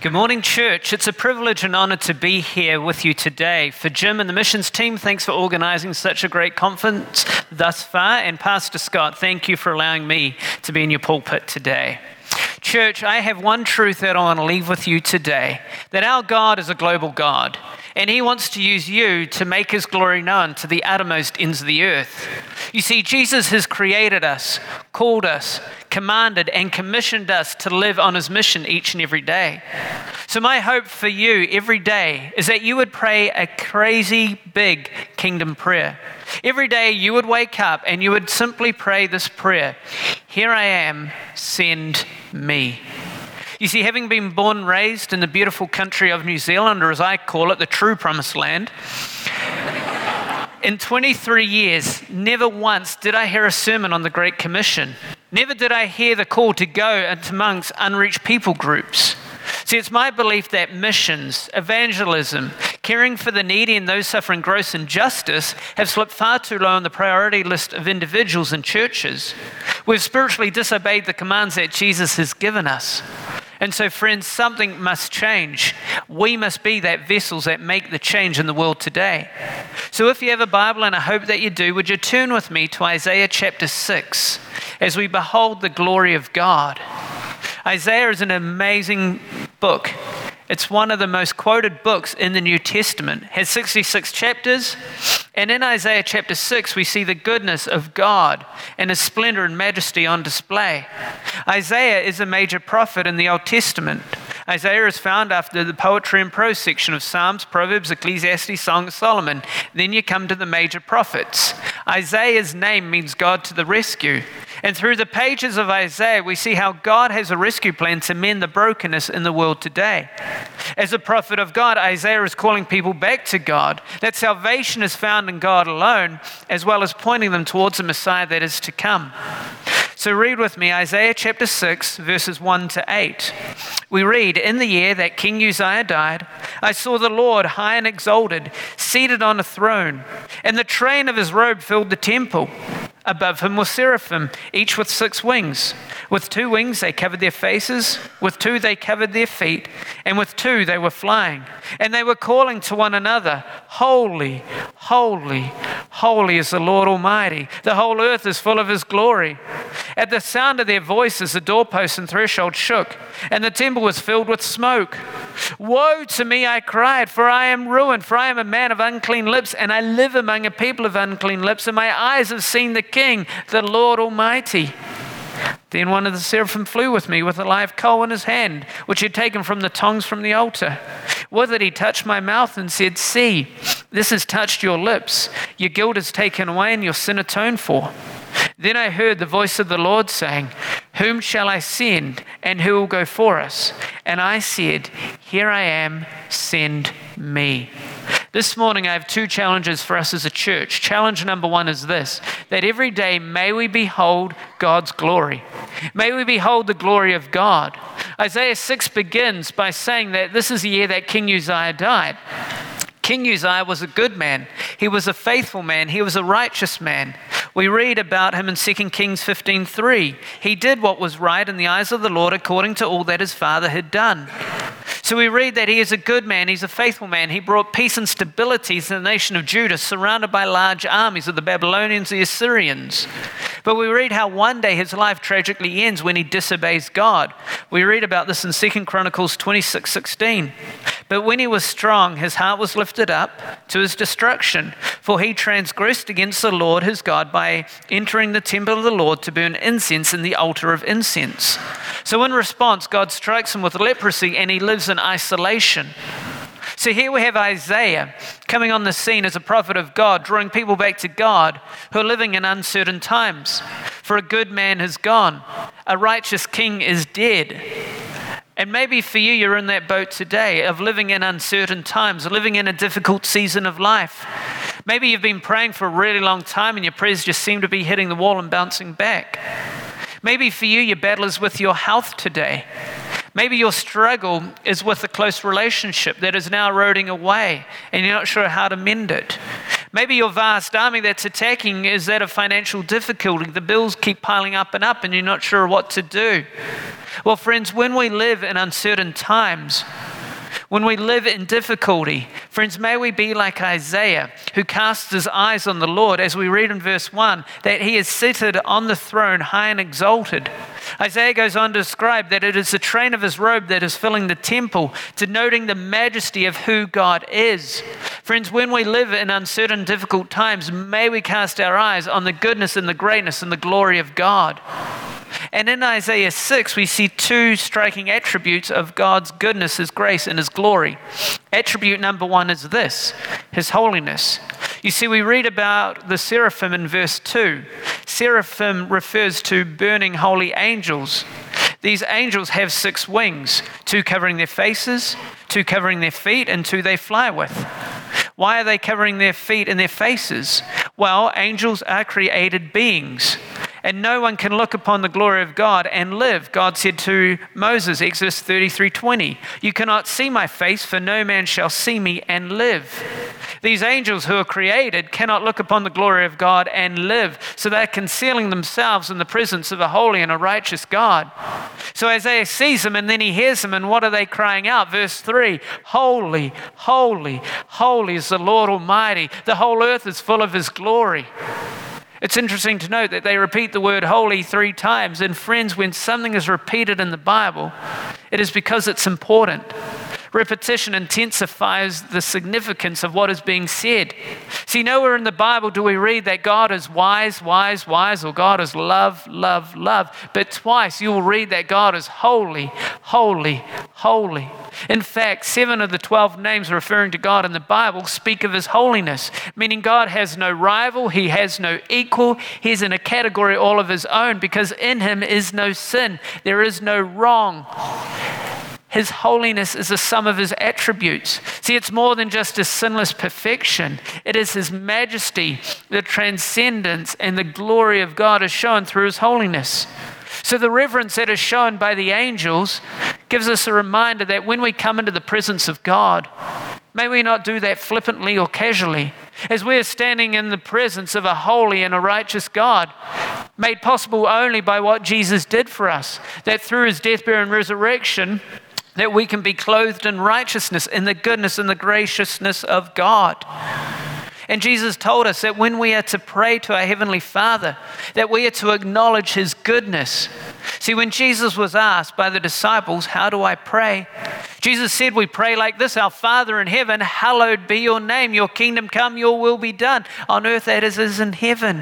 Good morning, church. It's a privilege and honor to be here with you today. For Jim and the missions team, thanks for organizing such a great conference thus far. And Pastor Scott, thank you for allowing me to be in your pulpit today. Church, I have one truth that I want to leave with you today, that our God is a global God, and He wants to use you to make His glory known to the uttermost ends of the earth. You see, Jesus has created us, called us, commanded and commissioned us to live on His mission each and every day. So my hope for you every day is that you would pray a crazy big kingdom prayer. Every day you would wake up and you would simply pray this prayer: "Here I am, send me." You see, having been born and raised in the beautiful country of New Zealand, or as I call it, the true promised land, in 23 years, never once did I hear a sermon on the Great Commission. Never did I hear the call to go into amongst unreached people groups. See, it's my belief that missions, evangelism, caring for the needy and those suffering gross injustice have slipped far too low on the priority list of individuals and churches. We've spiritually disobeyed the commands that Jesus has given us. And so, friends, something must change. We must be that vessels that make the change in the world today. So if you have a Bible, and I hope that you do, would you turn with me to Isaiah chapter 6 as we behold the glory of God. Isaiah is an amazing book. It's one of the most quoted books in the New Testament. It has 66 chapters. And in Isaiah chapter 6, we see the goodness of God and His splendor and majesty on display. Isaiah is a major prophet in the Old Testament. Isaiah is found after the poetry and prose section of Psalms, Proverbs, Ecclesiastes, Song of Solomon. Then you come to the major prophets. Isaiah's name means God to the rescue. And through the pages of Isaiah, we see how God has a rescue plan to mend the brokenness in the world today. As a prophet of God, Isaiah is calling people back to God, that salvation is found in God alone, as well as pointing them towards the Messiah that is to come. So read with me Isaiah chapter 6, verses 1 to 8. We read, "In the year that King Uzziah died, I saw the Lord high and exalted, seated on a throne, and the train of His robe filled the temple. Above Him were seraphim, each with 6 wings. With 2 wings they covered their faces, with 2 they covered their feet, and with 2 they were flying. And they were calling to one another, 'Holy, holy, holy is the Lord Almighty. The whole earth is full of His glory.' At the sound of their voices, the doorposts and threshold shook, and the temple was filled with smoke. 'Woe to me,' I cried, 'for I am ruined, for I am a man of unclean lips, and I live among a people of unclean lips, and my eyes have seen the King, the Lord Almighty.' Then one of the seraphim flew with me with a live coal in his hand, which he had taken from the tongs from the altar. With it he touched my mouth and said, 'See, this has touched your lips. Your guilt is taken away and your sin atoned for.' Then I heard the voice of the Lord saying, 'Whom shall I send, and who will go for us?' And I said, 'Here I am, send me.'" This morning I have 2 challenges for us as a church. Challenge number 1 is this: that every day may we behold God's glory. May we behold the glory of God. Isaiah 6 begins by saying that this is the year that King Uzziah died. King Uzziah was a good man. He was a faithful man. He was a righteous man. We read about him in 2 Kings 15:3. He did what was right in the eyes of the Lord according to all that his father had done. So we read that he is a good man, he's a faithful man. He brought peace and stability to the nation of Judah, surrounded by large armies of the Babylonians, the Assyrians. But we read how one day his life tragically ends when he disobeys God. We read about this in 2 Chronicles 26:16. "But when he was strong, his heart was lifted up to his destruction, for he transgressed against the Lord his God by entering the temple of the Lord to burn incense in the altar of incense." So in response, God strikes him with leprosy and he lives in isolation. So here we have Isaiah coming on the scene as a prophet of God, drawing people back to God who are living in uncertain times. For a good man has gone, a righteous king is dead. And maybe for you, you're in that boat today of living in uncertain times, living in a difficult season of life. Maybe you've been praying for a really long time and your prayers just seem to be hitting the wall and bouncing back. Maybe for you, your battle is with your health today. Maybe your struggle is with a close relationship that is now eroding away and you're not sure how to mend it. Maybe your vast army that's attacking is that of financial difficulty. The bills keep piling up and you're not sure what to do. Well, friends, when we live in uncertain times, when we live in difficulty, friends, may we be like Isaiah, who casts his eyes on the Lord, as we read in verse 1, that he is seated on the throne, high and exalted. Isaiah goes on to describe that it is the train of his robe that is filling the temple, denoting the majesty of who God is. Friends, when we live in uncertain, difficult times, may we cast our eyes on the goodness and the greatness and the glory of God. And in Isaiah 6, we see two striking attributes of God's goodness, His grace, and His glory. Attribute number one is this, His holiness. You see, we read about the seraphim in verse 2. Seraphim refers to burning holy angels. These angels have 6 wings, 2 covering their faces, 2 covering their feet, and 2 they fly with. Why are they covering their feet and their faces? Well, angels are created beings, and no one can look upon the glory of God and live. God said to Moses, Exodus 33:20, "You cannot see my face, for no man shall see me and live." These angels who are created cannot look upon the glory of God and live, so they're concealing themselves in the presence of a holy and a righteous God. So Isaiah sees them and then he hears them, and what are they crying out? Verse 3, "Holy, holy, holy is the Lord Almighty. The whole earth is full of His glory." It's interesting to note that they repeat the word holy 3 times. And friends, when something is repeated in the Bible, it is because it's important. Repetition intensifies the significance of what is being said. See, nowhere in the Bible do we read that God is wise, wise, wise, or God is love, love, love. But twice you will read that God is holy, holy, holy. In fact, 7 of the 12 names referring to God in the Bible speak of His holiness, meaning God has no rival, He has no equal, He's in a category all of His own, because in Him is no sin, there is no wrong. His holiness is the sum of His attributes. See, it's more than just His sinless perfection. It is His majesty, the transcendence, and the glory of God is shown through His holiness. So the reverence that is shown by the angels gives us a reminder that when we come into the presence of God, may we not do that flippantly or casually, as we are standing in the presence of a holy and a righteous God, made possible only by what Jesus did for us, that through His death, burial, and resurrection, that we can be clothed in righteousness, in the goodness and the graciousness of God. And Jesus told us that when we are to pray to our Heavenly Father, that we are to acknowledge His goodness. See, when Jesus was asked by the disciples, "How do I pray?" Jesus said, we pray like this, "Our Father in heaven, hallowed be your name. Your kingdom come, your will be done on earth as it is in heaven."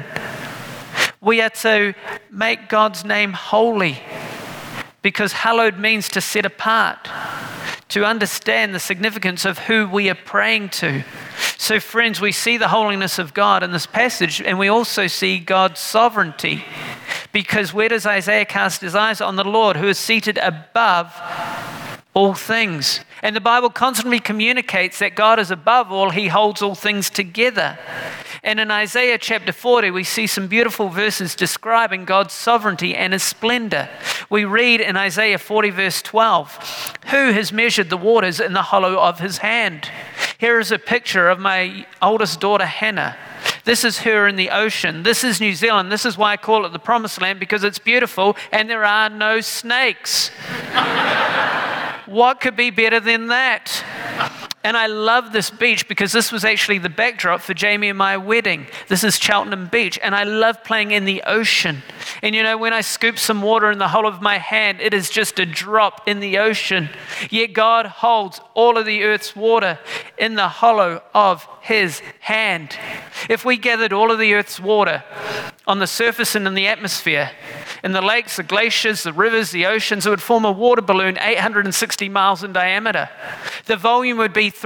We are to make God's name holy, because hallowed means to set apart, to understand the significance of who we are praying to. So friends, we see the holiness of God in this passage, and we also see God's sovereignty, because where does Isaiah cast his eyes? On the Lord, who is seated above all things. And the Bible constantly communicates that God is above all, He holds all things together. And in Isaiah chapter 40, we see some beautiful verses describing God's sovereignty and His splendor. We read in Isaiah 40 verse 12, "Who has measured the waters in the hollow of His hand?" Here is a picture of my oldest daughter, Hannah. This is her in the ocean. This is New Zealand. This is why I call it the Promised Land, because it's beautiful and there are no snakes. What could be better than that? And I love this beach because this was actually the backdrop for Jamie and my wedding. This is Cheltenham Beach, and I love playing in the ocean. And you know, when I scoop some water in the hollow of my hand, it is just a drop in the ocean. Yet God holds all of the earth's water in the hollow of His hand. If we gathered all of the earth's water on the surface and in the atmosphere, in the lakes, the glaciers, the rivers, the oceans, it would form a water balloon 860 miles in diameter. The volume would be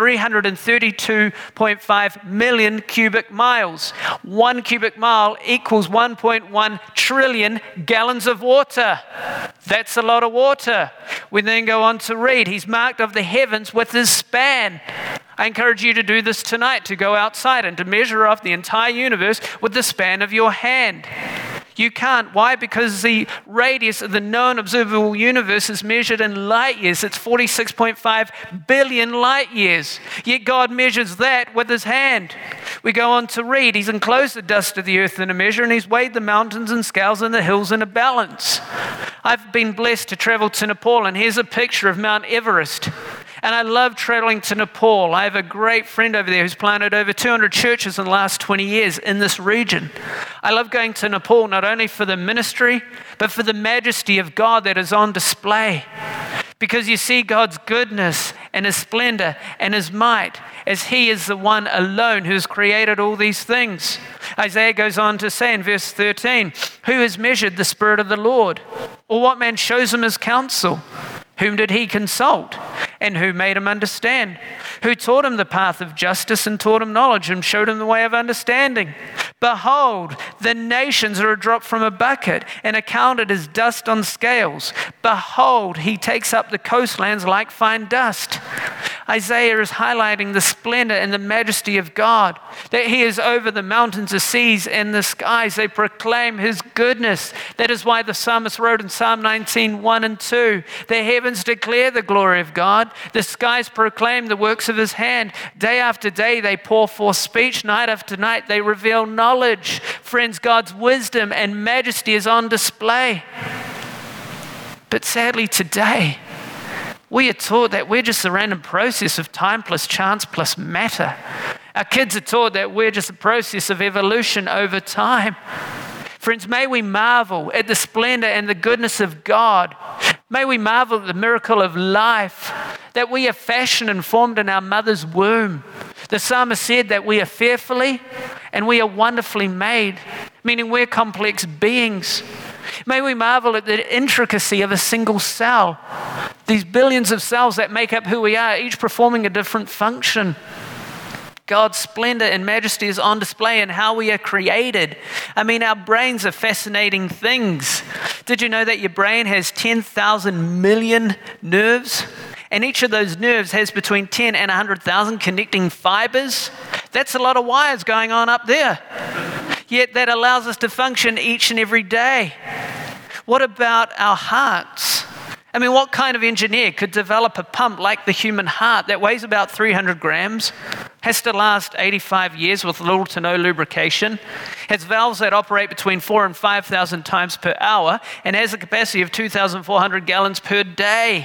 332.5 million cubic miles. 1 cubic mile equals 1.1 trillion gallons of water. That's a lot of water. We then go on to read, He's marked of the heavens with His span. I encourage you to do this tonight, to go outside and to measure off the entire universe with the span of your hand. You can't. Why? Because the radius of the known observable universe is measured in light years. It's 46.5 billion light years. Yet God measures that with His hand. We go on to read, he's enclosed the dust of the earth in a measure, and he's weighed the mountains and scales and the hills in a balance. I've been blessed to travel to Nepal, and here's a picture of Mount Everest. And I love traveling to Nepal. I have a great friend over there who's planted over 200 churches in the last 20 years in this region. I love going to Nepal not only for the ministry, but for the majesty of God that is on display. Because you see God's goodness and His splendor and His might, as He is the one alone who has created all these things. Isaiah goes on to say in verse 13, who has measured the Spirit of the Lord? Or what man shows him his counsel? Whom did he consult? And who made him understand? Who taught him the path of justice and taught him knowledge and showed him the way of understanding? Behold, the nations are a drop from a bucket and are counted as dust on scales. Behold, he takes up the coastlands like fine dust. Isaiah is highlighting the splendor and the majesty of God, that He is over the mountains, the seas, and the skies. They proclaim His goodness. That is why the psalmist wrote in Psalm 19, 1 and 2, the heavens declare the glory of God. The skies proclaim the works of His hand. Day after day they pour forth speech. Night after night they reveal knowledge. Friends, God's wisdom and majesty is on display. But sadly today, we are taught that we're just a random process of time plus chance plus matter. Our kids are taught that we're just a process of evolution over time. Friends, may we marvel at the splendor and the goodness of God. May we marvel at the miracle of life, that we are fashioned and formed in our mother's womb. The psalmist said that we are fearfully and we are wonderfully made, meaning we're complex beings. May we marvel at the intricacy of a single cell. These billions of cells that make up who we are, each performing a different function. God's splendor and majesty is on display in how we are created. I mean, our brains are fascinating things. Did you know that your brain has 10,000 million nerves? And each of those nerves has between 10 and 100,000 connecting fibers. That's a lot of wires going on up there. Yet that allows us to function each and every day. What about our hearts? I mean, what kind of engineer could develop a pump like the human heart that weighs about 300 grams, has to last 85 years with little to no lubrication, has valves that operate between 4,000 and 5,000 times per hour, and has a capacity of 2,400 gallons per day?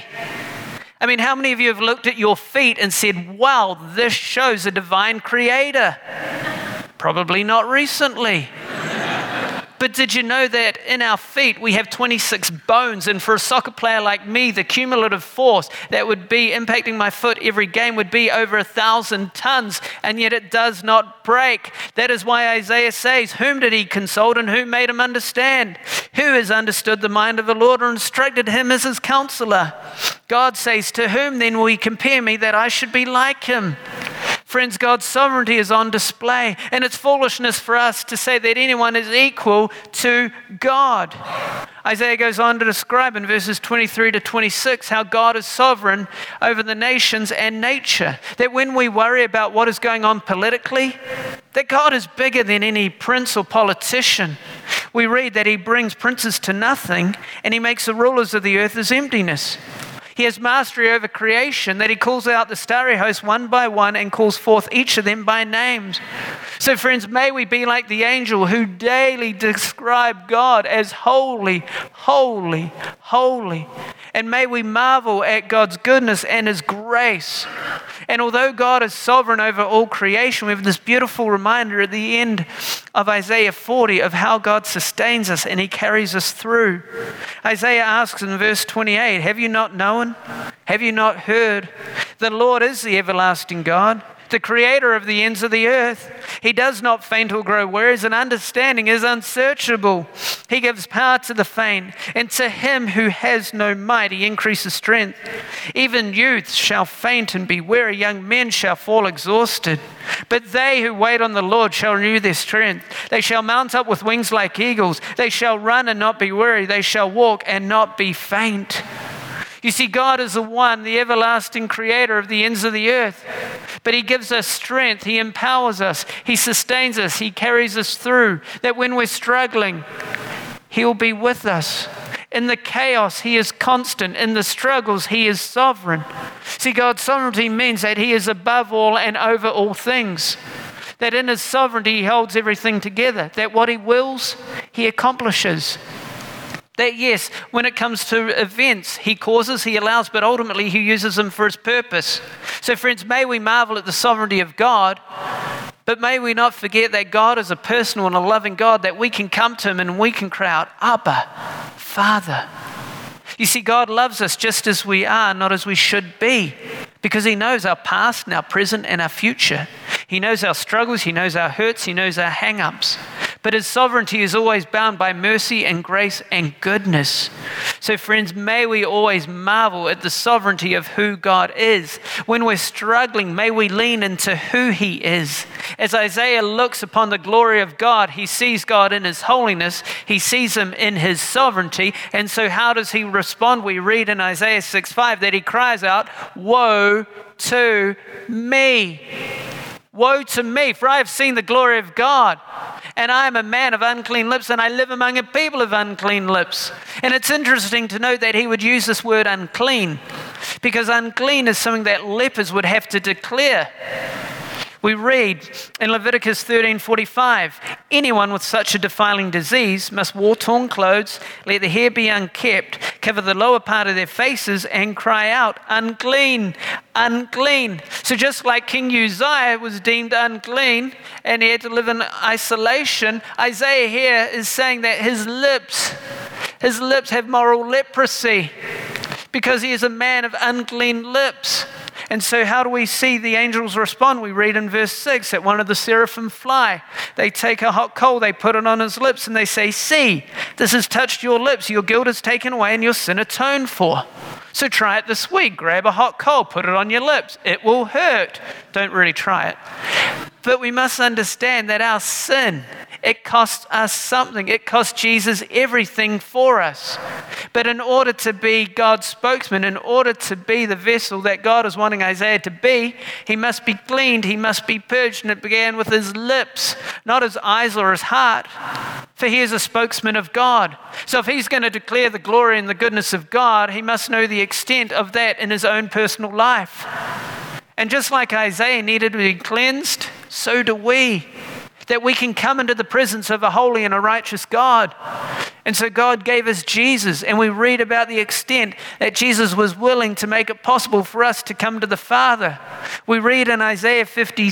I mean, how many of you have looked at your feet and said, wow, this shows a divine creator? Probably not recently. But did you know that in our feet we have 26 bones, and for a soccer player like me, the cumulative force that would be impacting my foot every game would be over 1,000 tons, and yet it does not break. That is why Isaiah says, whom did He consult and who made him understand? Who has understood the mind of the Lord or instructed him as his counselor? God says, to whom then will He compare me that I should be like Him? Friends, God's sovereignty is on display, and it's foolishness for us to say that anyone is equal to God. Isaiah goes on to describe in verses 23 to 26 how God is sovereign over the nations and nature. That when we worry about what is going on politically, that God is bigger than any prince or politician. We read that He brings princes to nothing, and He makes the rulers of the earth as emptiness. He has mastery over creation, that He calls out the starry host one by one and calls forth each of them by names. So friends, may we be like the angel who daily describe God as holy, holy, holy. And may we marvel at God's goodness and His grace. And although God is sovereign over all creation, we have this beautiful reminder at the end of Isaiah 40 of how God sustains us and He carries us through. Isaiah asks in verse 28, have you not known? Have you not heard? The Lord is the everlasting God, the creator of the ends of the earth. He does not faint or grow weary, and understanding is unsearchable. He gives power to the faint, and to him who has no might He increases strength. Even youth shall faint and be weary, young men shall fall exhausted. But they who wait on the Lord shall renew their strength. They shall mount up with wings like eagles. They shall run and not be weary. They shall walk and not be faint. You see, God is the one, the everlasting creator of the ends of the earth. But He gives us strength. He empowers us. He sustains us. He carries us through. That when we're struggling, He'll be with us. In the chaos, He is constant. In the struggles, He is sovereign. See, God's sovereignty means that He is above all and over all things. That in his sovereignty, he holds everything together. That what he wills, he accomplishes. That yes, when it comes to events, he causes, he allows, but ultimately he uses them for his purpose. So friends, may we marvel at the sovereignty of God, but may we not forget that God is a personal and a loving God, that we can come to him and we can cry out, Abba, Father. You see, God loves us just as we are, not as we should be, because he knows our past and our present and our future. He knows our struggles, he knows our hurts, he knows our hang-ups. But his sovereignty is always bound by mercy and grace and goodness. So friends, may we always marvel at the sovereignty of who God is. When we're struggling, may we lean into who he is. As Isaiah looks upon the glory of God, he sees God in his holiness, he sees him in his sovereignty. And so how does he respond? We read in Isaiah 6:5 that he cries out, "Woe to me! Woe to me, for I have seen the glory of God, and I am a man of unclean lips, and I live among a people of unclean lips." And it's interesting to note that he would use this word unclean, because unclean is something that lepers would have to declare. We read in Leviticus 13:45, anyone with such a defiling disease must wear torn clothes, let the hair be unkept, cover the lower part of their faces, and cry out, unclean, unclean. So just like King Uzziah was deemed unclean and he had to live in isolation, Isaiah here is saying that his lips have moral leprosy because he is a man of unclean lips. And so how do we see the angels respond? We read in verse 6 that one of the seraphim fly. They take a hot coal, they put it on his lips, and they say, "See, this has touched your lips. Your guilt is taken away and your sin atoned for. So try it this week. Grab a hot coal, put it on your lips. It will hurt." Don't really try it. But we must understand that our sin, it costs us something. It cost Jesus everything for us. But in order to be God's spokesman, in order to be the vessel that God is wanting Isaiah to be, he must be cleaned, he must be purged, and it began with his lips, not his eyes or his heart. For he is a spokesman of God. So if he's going to declare the glory and the goodness of God, he must know the extent of that in his own personal life. And just like Isaiah needed to be cleansed, so do we. That we can come into the presence of a holy and a righteous God. And so God gave us Jesus, and we read about the extent that Jesus was willing to make it possible for us to come to the Father. We read in Isaiah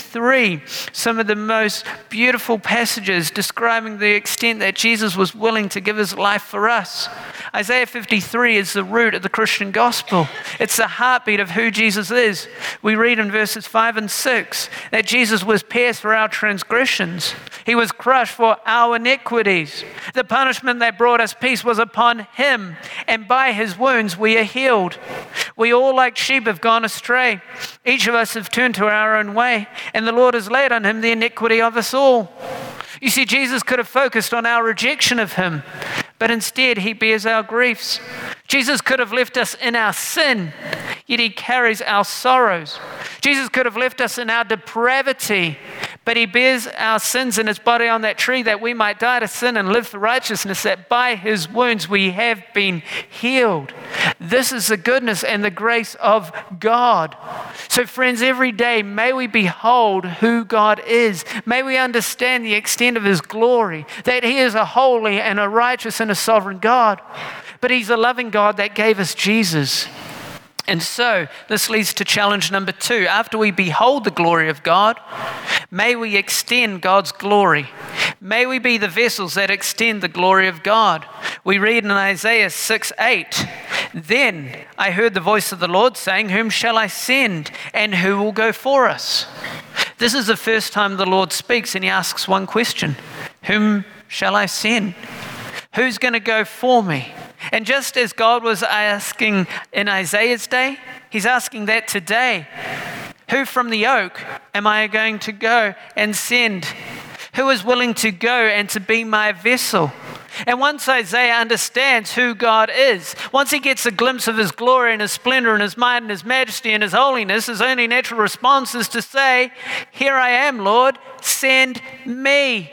53 some of the most beautiful passages describing the extent that Jesus was willing to give his life for us. Isaiah 53 is the root of the Christian gospel. It's the heartbeat of who Jesus is. We read in verses 5 and 6 that Jesus was pierced for our transgressions. He was crushed for our iniquities. The punishment that brought us peace was upon him, and by his wounds we are healed. We all like sheep have gone astray. Each of us have turned to our own way, and the Lord has laid on him the iniquity of us all. You see, Jesus could have focused on our rejection of him, but instead he bears our griefs. Jesus could have left us in our sin, yet he carries our sorrows. Jesus could have left us in our depravity, but he bears our sins in his body on that tree that we might die to sin and live for righteousness, that by his wounds we have been healed. This is the goodness and the grace of God. So friends, every day may we behold who God is. May we understand the extent of his glory, that he is a holy and a righteous and a sovereign God. But he's a loving God that gave us Jesus. And so this leads to challenge number 2. After we behold the glory of God, may we extend God's glory. May we be the vessels that extend the glory of God. We read in Isaiah 6:8, "Then I heard the voice of the Lord saying, 'Whom shall I send, and who will go for us?'" This is the first time the Lord speaks, and he asks one question: "Whom shall I send? Who's going to go for me?" And just as God was asking in Isaiah's day, he's asking that today. Who from the oak am I going to go and send? Who is willing to go and to be my vessel? And once Isaiah understands who God is, once he gets a glimpse of his glory and his splendor and his might and his majesty and his holiness, his only natural response is to say, "Here I am, Lord, send me.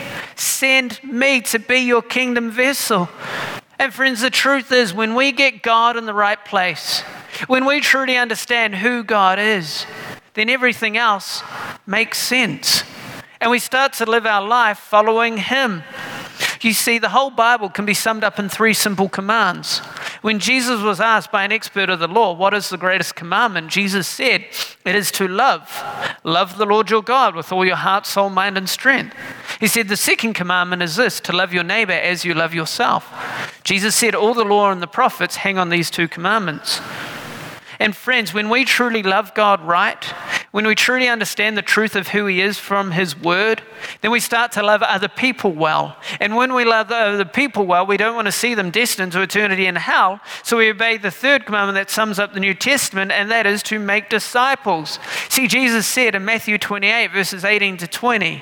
Send me to be your kingdom vessel." And friends, the truth is, when we get God in the right place, when we truly understand who God is, then everything else makes sense. and we start to live our life following him. You see, the whole Bible can be summed up in 3 simple commands. When Jesus was asked by an expert of the law, what is the greatest commandment? Jesus said, it is to love. Love the Lord your God with all your heart, soul, mind, and strength. He said, the second commandment is this, to love your neighbor as you love yourself. Jesus said, all the law and the prophets hang on these 2 commandments. And friends, when we truly love God right, when we truly understand the truth of who he is from his word, then we start to love other people well. And when we love other people well, we don't want to see them destined to eternity in hell. So we obey the 3rd commandment that sums up the New Testament, and that is to make disciples. See, Jesus said in Matthew 28, verses 18 to 20,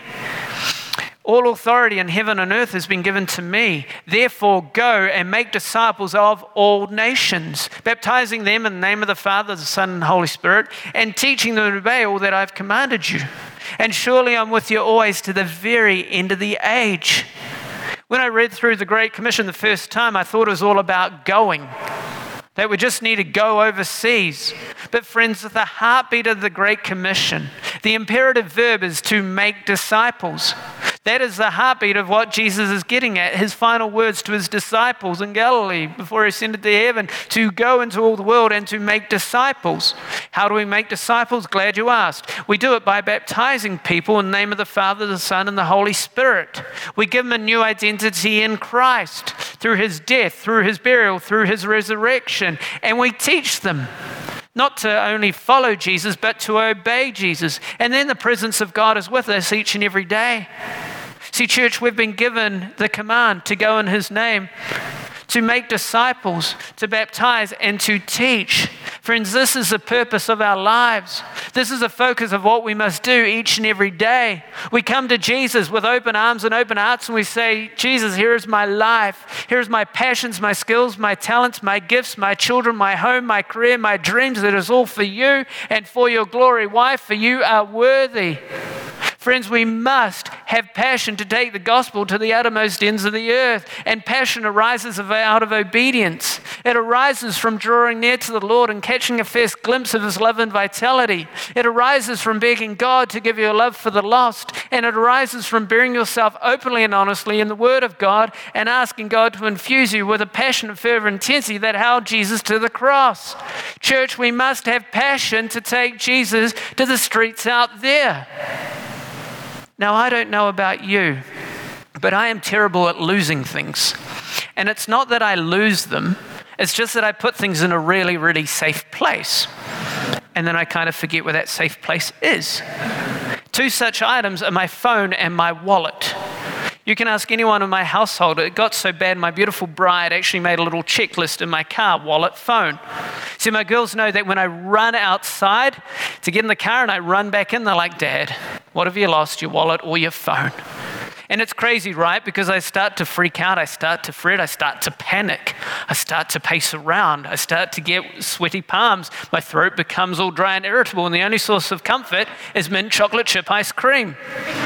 all authority in heaven and earth has been given to me. Therefore, go and make disciples of all nations, baptizing them in the name of the Father, the Son, and the Holy Spirit, and teaching them to obey all that I've commanded you. And surely I'm with you always to the very end of the age. When I read through the Great Commission the first time, I thought it was all about going, that we just need to go overseas. But friends, the heartbeat of the Great Commission, the imperative verb is to make disciples. That is the heartbeat of what Jesus is getting at. His final words to his disciples in Galilee before he ascended to heaven, to go into all the world and to make disciples. How do we make disciples? Glad you asked. We do it by baptizing people in the name of the Father, the Son, and the Holy Spirit. We give them a new identity in Christ through his death, through his burial, through his resurrection, and we teach them not to only follow Jesus, but to obey Jesus. And then the presence of God is with us each and every day. See, church, we've been given the command to go in his name, to make disciples, to baptize, and to teach. Friends, this is the purpose of our lives. This is the focus of what we must do each and every day. We come to Jesus with open arms and open hearts, and we say, Jesus, here is my life. Here's my passions, my skills, my talents, my gifts, my children, my home, my career, my dreams. It is all for you and for your glory. Why? For you are worthy. Friends, we must have passion to take the gospel to the uttermost ends of the earth. And passion arises out of obedience. It arises from drawing near to the Lord and catching a first glimpse of his love and vitality. It arises from begging God to give you a love for the lost. And it arises from bearing yourself openly and honestly in the word of God and asking God to infuse you with a passion of fervor and intensity that held Jesus to the cross. Church, we must have passion to take Jesus to the streets out there. Now, I don't know about you, but I am terrible at losing things. And it's not that I lose them, it's just that I put things in a really, really safe place. And then I kind of forget where that safe place is. 2 such items are my phone and my wallet. You can ask anyone in my household. It got so bad, my beautiful bride actually made a little checklist in my car, wallet, phone. See, my girls know that when I run outside to get in the car and I run back in, they're like, Dad, what have you lost, your wallet or your phone? And it's crazy, right? Because I start to freak out, I start to fret, I start to panic, I start to pace around, I start to get sweaty palms, my throat becomes all dry and irritable, and the only source of comfort is mint chocolate chip ice cream.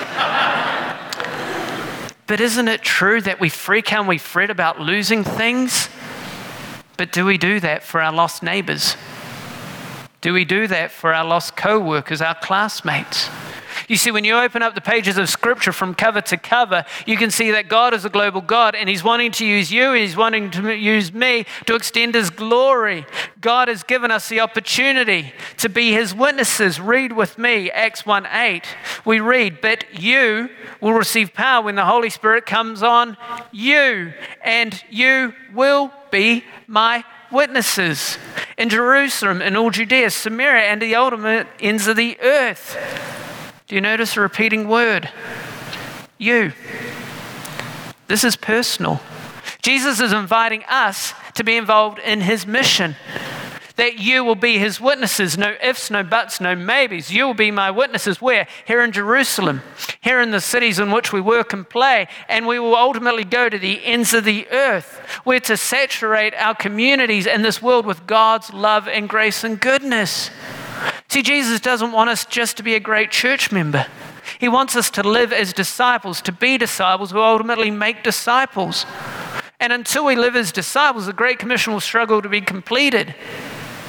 But isn't it true that we freak out and we fret about losing things? But do we do that for our lost neighbors? Do we do that for our lost co-workers, our classmates? You see, when you open up the pages of Scripture from cover to cover, you can see that God is a global God, and He's wanting to use you, and He's wanting to use me to extend His glory. God has given us the opportunity to be His witnesses. Read with me, Acts 1:8. We read, but you will receive power when the Holy Spirit comes on you, and you will be my witnesses in Jerusalem, in all Judea, Samaria, and the ultimate ends of the earth. Do you notice a repeating word? You. This is personal. Jesus is inviting us to be involved in His mission. That you will be His witnesses. No ifs, no buts, no maybes. You will be my witnesses. Where? Here in Jerusalem. Here in the cities in which we work and play. And we will ultimately go to the ends of the earth. We're to saturate our communities and this world with God's love and grace and goodness. See, Jesus doesn't want us just to be a great church member. He wants us to live as disciples, to be disciples who ultimately make disciples. And until we live as disciples, the Great Commission will struggle to be completed.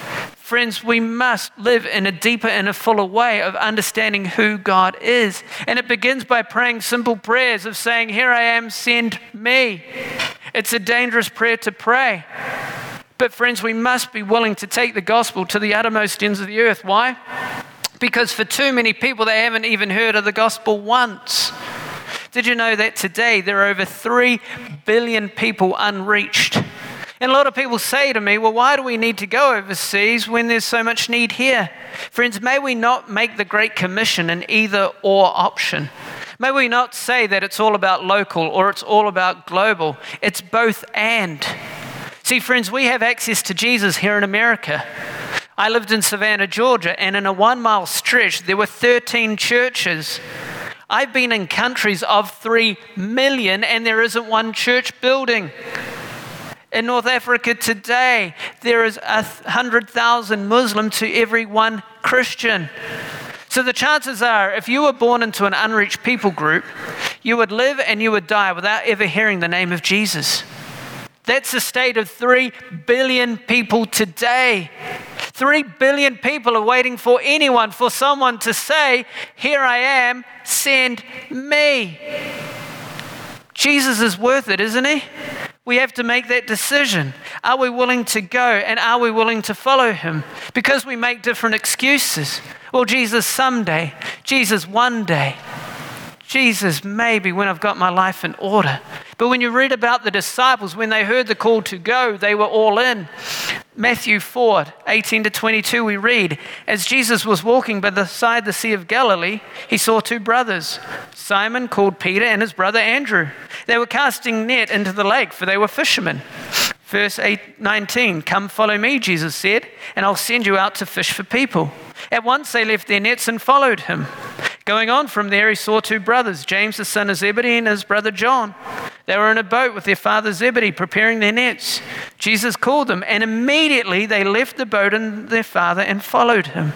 Friends, we must live in a deeper and a fuller way of understanding who God is. And it begins by praying simple prayers of saying, "Here I am, send me." It's a dangerous prayer to pray. But friends, we must be willing to take the gospel to the uttermost ends of the earth. Why? Because for too many people, they haven't even heard of the gospel once. Did you know that today there are over 3 billion people unreached? And a lot of people say to me, well, why do we need to go overseas when there's so much need here? Friends, may we not make the Great Commission an either or option. May we not say that it's all about local or it's all about global. It's both and. See, friends, we have access to Jesus here in America. I lived in Savannah, Georgia, and in a 1-mile stretch, there were 13 churches. I've been in countries of 3 million, and there isn't one church building. In North Africa today, there is 100,000 Muslim to every 1 Christian. So the chances are, if you were born into an unreached people group, you would live and you would die without ever hearing the name of Jesus. That's the state of 3 billion people today. 3 billion people are waiting for anyone, for someone to say, "Here I am, send me." Jesus is worth it, isn't he? We have to make that decision. Are we willing to go, and are we willing to follow him? Because we make different excuses. Well, Jesus someday, Jesus one day, Jesus maybe when I've got my life in order. But when you read about the disciples, when they heard the call to go, they were all in. Matthew 4:18-22, we read, "As Jesus was walking beside the Sea of Galilee, he saw 2 brothers, Simon called Peter and his brother Andrew. They were casting net into the lake, for they were fishermen." Verse 19, "Come follow me," Jesus said, "and I'll send you out to fish for people." At once they left their nets and followed him. Going on from there, he saw 2 brothers, James the son of Zebedee and his brother John. They were in a boat with their father Zebedee, preparing their nets. Jesus called them, and immediately they left the boat and their father and followed him.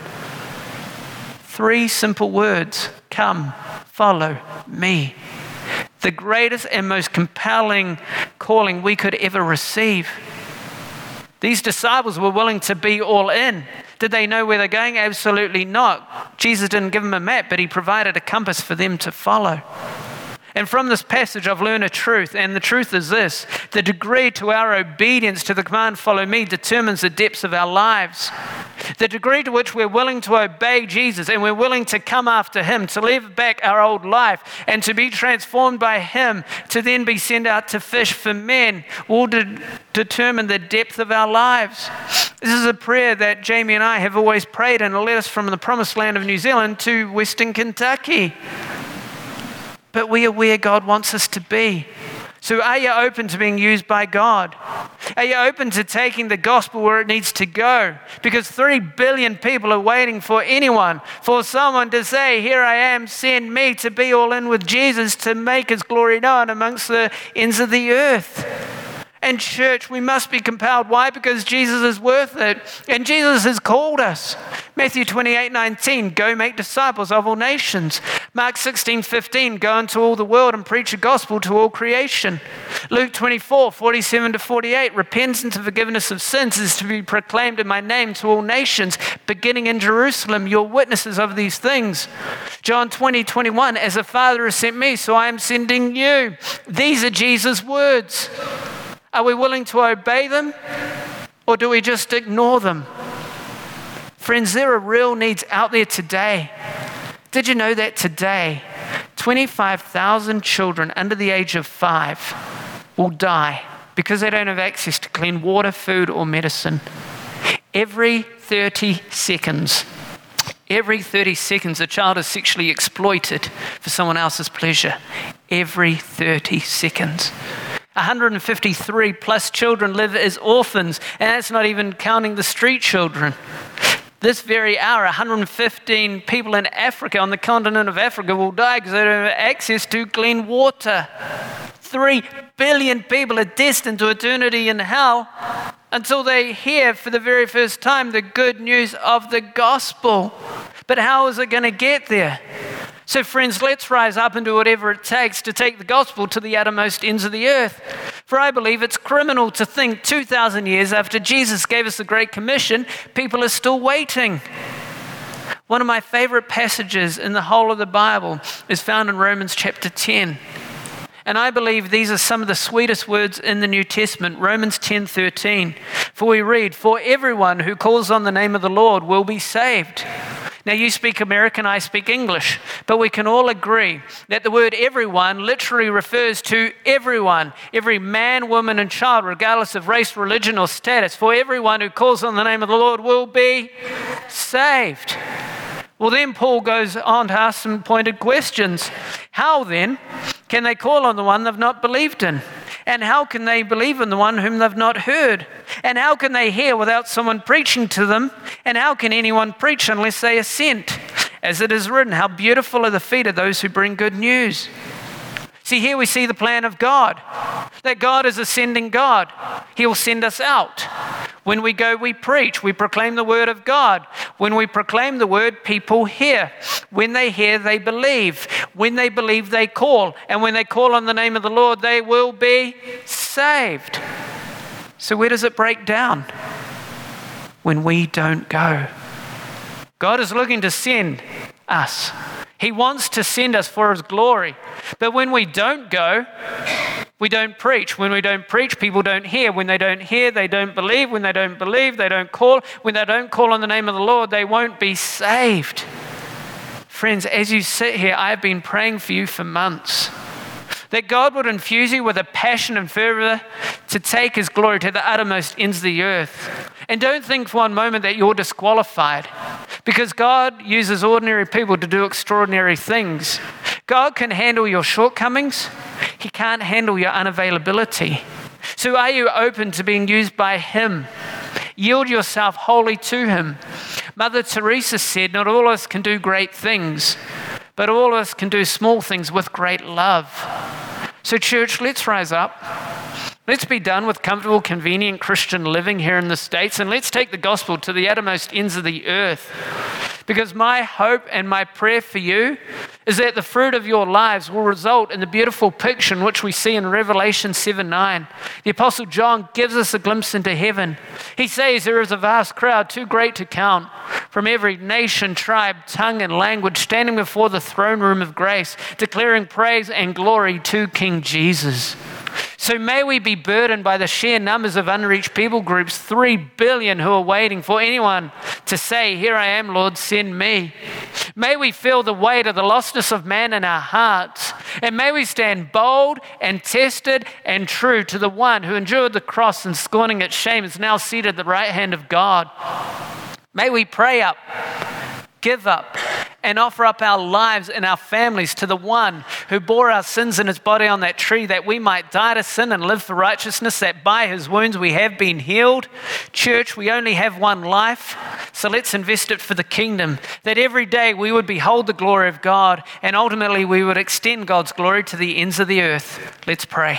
3 simple words: come, follow me. The greatest and most compelling calling we could ever receive. These disciples were willing to be all in. Did they know where they're going? Absolutely not. Jesus didn't give them a map, but he provided a compass for them to follow. And from this passage, I've learned a truth, and the truth is this: the degree to our obedience to the command, "Follow me," determines the depths of our lives. The degree to which we're willing to obey Jesus and we're willing to come after him, to leave back our old life and to be transformed by him, to then be sent out to fish for men, will determine the depth of our lives. This is a prayer that Jamie and I have always prayed, and it led us from the promised land of New Zealand to Western Kentucky. But we are where God wants us to be. So are you open to being used by God? Are you open to taking the gospel where it needs to go? Because 3 billion people are waiting for anyone, for someone to say, "Here I am, send me," to be all in with Jesus, to make his glory known amongst the ends of the earth. And church, we must be compelled. Why? Because Jesus is worth it. And Jesus has called us. Matthew 28:19, "Go make disciples of all nations." Mark 16:15, "Go into all the world and preach the gospel to all creation." Luke 24:47-48, "Repentance and forgiveness of sins is to be proclaimed in my name to all nations, beginning in Jerusalem. You're witnesses of these things." John 20:21, "As the Father has sent me, so I am sending you." These are Jesus' words. Are we willing to obey them, or do we just ignore them? Friends, there are real needs out there today. Did you know that today, 25,000 children under the age of 5 will die because they don't have access to clean water, food, or medicine? Every 30 seconds, a child is sexually exploited for someone else's pleasure. Every 30 seconds. 153 plus children live as orphans, and that's not even counting the street children. This very hour, 115 people in Africa, on the continent of Africa, will die because they don't have access to clean water. 3 billion people are destined to eternity in hell until they hear for the very first time the good news of the gospel. But how is it going to get there? So friends, let's rise up and do whatever it takes to take the gospel to the uttermost ends of the earth. For I believe it's criminal to think 2,000 years after Jesus gave us the Great Commission, people are still waiting. One of my favorite passages in the whole of the Bible is found in Romans chapter 10. And I believe these are some of the sweetest words in the New Testament. Romans 10:13. For we read, "For everyone who calls on the name of the Lord will be saved." Now you speak American, I speak English, but we can all agree that the word everyone literally refers to everyone, every man, woman, and child, regardless of race, religion, or status. For everyone who calls on the name of the Lord will be saved. Well, then Paul goes on to ask some pointed questions. How then can they call on the one they've not believed in? And how can they believe in the one whom they've not heard? And how can they hear without someone preaching to them? And how can anyone preach unless they are sent? As it is written, how beautiful are the feet of those who bring good news. See, here we see the plan of God, that God is a sending God. He will send us out. When we go, we preach. We proclaim the word of God. When we proclaim the word, people hear. When they hear, they believe. When they believe, they call. And when they call on the name of the Lord, they will be saved. So where does it break down? When we don't go. God is looking to send us. He wants to send us for His glory. But when we don't go, we don't preach. When we don't preach, people don't hear. When they don't hear, they don't believe. When they don't believe, they don't call. When they don't call on the name of the Lord, they won't be saved. Friends, as you sit here, I've been praying for you for months, that God would infuse you with a passion and fervor to take His glory to the uttermost ends of the earth. And don't think for one moment that you're disqualified, because God uses ordinary people to do extraordinary things. God can handle your shortcomings. He can't handle your unavailability. So are you open to being used by Him? Yield yourself wholly to Him. Mother Teresa said, not all of us can do great things, but all of us can do small things with great love. So church, let's rise up. Let's be done with comfortable, convenient Christian living here in the States, and let's take the gospel to the uttermost ends of the earth. Because my hope and my prayer for you is that the fruit of your lives will result in the beautiful picture in which we see in Revelation 7:9. The Apostle John gives us a glimpse into heaven. He says there is a vast crowd, too great to count, from every nation, tribe, tongue, and language, standing before the throne room of grace, declaring praise and glory to King Jesus. So may we be burdened by the sheer numbers of unreached people groups, 3 billion who are waiting for anyone to say, "Here I am, Lord, send me." May we feel the weight of the lostness of man in our hearts. And may we stand bold and tested and true to the one who endured the cross and scorning its shame is now seated at the right hand of God. May we pray up, give up, and offer up our lives and our families to the one who bore our sins in His body on that tree, that we might die to sin and live for righteousness, that by His wounds we have been healed. Church, we only have one life, so let's invest it for the kingdom, that every day we would behold the glory of God, and ultimately we would extend God's glory to the ends of the earth. Let's pray.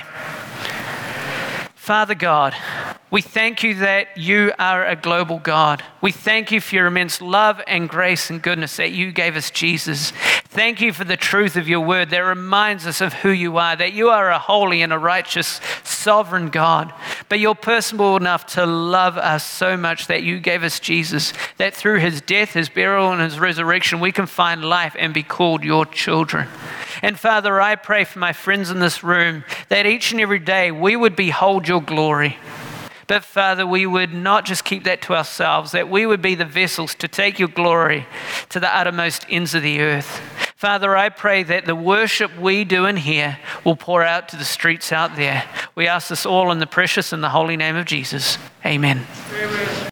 Father God, we thank You that You are a global God. We thank You for Your immense love and grace and goodness that You gave us Jesus. Thank You for the truth of Your word that reminds us of who You are, that You are a holy and a righteous, sovereign God. But You're personable enough to love us so much that You gave us Jesus, that through His death, His burial, and His resurrection, we can find life and be called Your children. And Father, I pray for my friends in this room that each and every day we would behold Your glory. But Father, we would not just keep that to ourselves, that we would be the vessels to take Your glory to the uttermost ends of the earth. Father, I pray that the worship we do in here will pour out to the streets out there. We ask this all in the precious and the holy name of Jesus. Amen.